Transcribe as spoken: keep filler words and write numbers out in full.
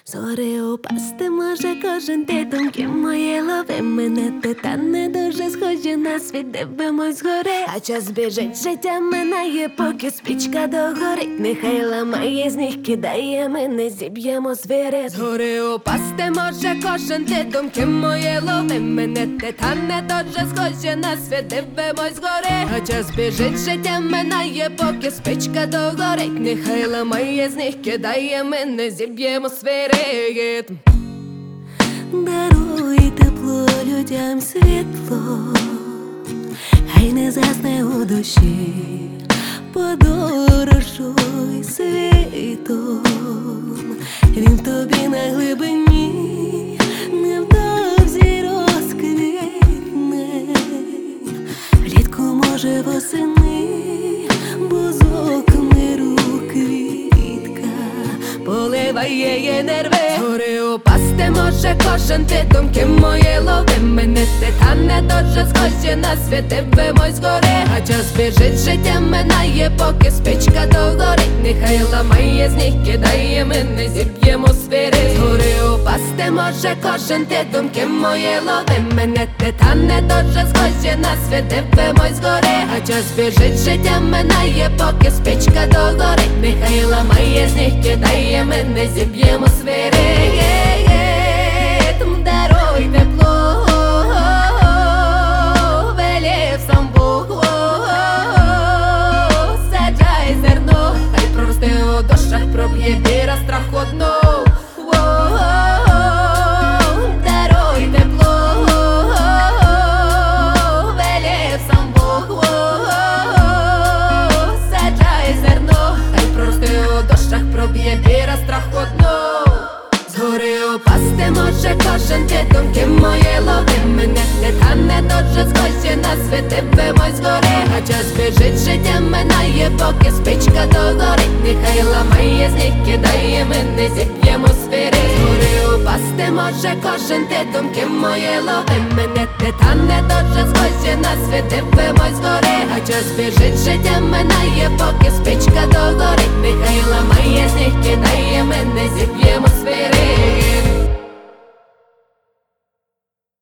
Зорі упасти може кожен, ти думки мої лови мене, ти та не дуже схожі на світ, дивимось згори. А час біжить, життя минає, поки спічка догорить. Нехай ламає з них, кидає, ми не зіб'ємо звіри. Згори упасти може кожен, ти думки мої лови мене, ти та не дуже схожі на світ, дивимось згори. А час біжить, життя минає, поки спічка догорить. Нехай ламає з них, кидає, ми не зіб'ємо звіри. Даруй тепло людям, світло, хай не засне у душі, подорожуй світом, він в тобі на глибині, невдовзі розквітне, влітку, може, восени, бузок миру квітка поливає її нерви. Згори упасти може кожен, ти думки мої лови мене, ти та не дуже схожі на світ, дивимось згори. А час біжить, життя минає, поки спічка догорить. Нехай ламає з них, кидає, ми не зіб'ємо звіри. Згори упасти може кожен, ти думки мої лови мене, ти та не дуже схожі на світ, дивимось згори. А час біжить, життя минає, поки спічка догорить. Нехай ламає з них, кидає, ми не зіб'ємо звіри. Даруй тепло, велів сам Бог, саджай зерно, хай проросте у душах, проб'є віра страхотну. Даруй тепло, велів сам Бог, саджай зерно, хай проросте у душах, проб'є віра страхотну. Згори упасти може кожен, ти думки мої лови мене, ти та не дуже схожі на світ, дивимось згори. А час біжить, життя минає, поки спічка догорить. Нехай ламає з них, кидає, ми не зіб'ємо звіри. Згори упасти може кожен, ти думки мої лови мене, ти та не дуже схожі на світ, дивимось згори. А час біжить, життя минає, поки